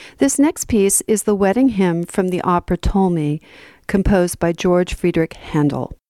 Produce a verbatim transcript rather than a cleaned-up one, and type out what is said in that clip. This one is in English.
This next piece is the wedding hymn from the opera Ptolemy, composed by George Friedrich Handel.